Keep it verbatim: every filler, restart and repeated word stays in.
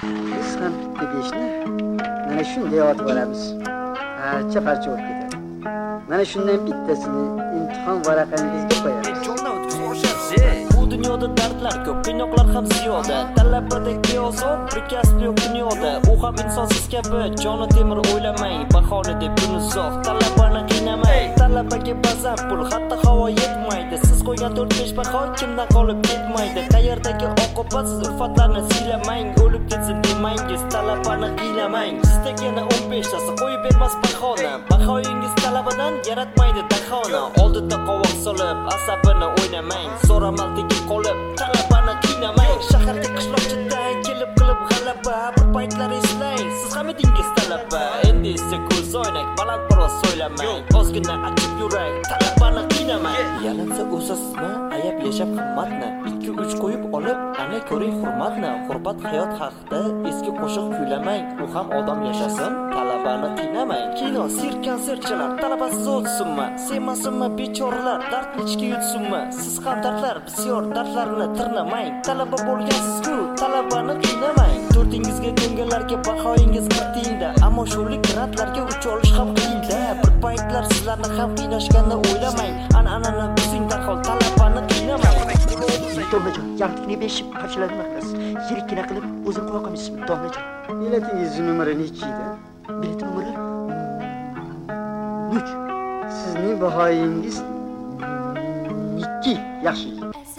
Biz ham bitta beshni mana shunday otib olamiz. Parcha-parcha bo'lib ketadi. Mana shundan bittasini imtihon varaqangizga qo'yamiz. Bu dunyoda dardlar ko'p, qiynoqlar ham ziyoda. Talabadagi ozob, bir kasb yo'q dunyoda. U ham insonsiz kabi, joni temir o'ylamang. Bahona deb buni uzoq, talabani qiynamang. Talabaga ba'zan pul, hatto havo yetmaydi. Siz qo'ygan to'rt besh baho kimdan qolib ketmaydi. Qayerdagi oqibatsiz ulfatlarni siylamang. O'lib ketsin demangiz, talabani qiynamang. Sizda yana o'n besh tasi qo'yib bermas bahona. Bahoyingiz talabadan yaratmaydi dahona. Oldida qovoq solib, asabini o'ynamang. So'ramal tegib qolib, talabani qiynamang. Shaharga qishloqchidan kelib qilib g'alaba. Bir paytlar eslang, siz ham edingiz talaba. Endi esa ko'z o'ynak, baland biroz so'ylamang. Ozgina achib yurak, talabani qiynamang. Yalinsa o'sasizmi, ayab yashab qimmatni. ikki uch qo'yib olib, ana ko'ring hurmatni. G'urbat hayot haqida eski qo'shiq kuylamang. U ham odam yashasin, talabani qiynamang. Kino, sirk, konsertchilar talabasiz o'tsinmi? Sevmasinmi bechoralar, dardni ichga yutsinmi? Siz ham dardlar, bisyor dardlarni tirnamang. Talaba bo'lgansiz-ku, talabani qiynamang. To'rtingizga ko'ngillarga bahoyingiz qirtingda, ammo sho'lik grantlarga uch olish ham qiyinda. Bir paytlar sizlarni ham qiynashganini o'ylamang. An'anani buzing darhol, talabani qiynamang. Domlajon, yarqini beshib qarshiladilar qiz. Yirikkina qilib o'zim qo'ya qo'ymisiz, domlajon. Biletingiz numari nechi edi? Bilet numari uch. Sizning bahoyingiz ikki. Yaxshi.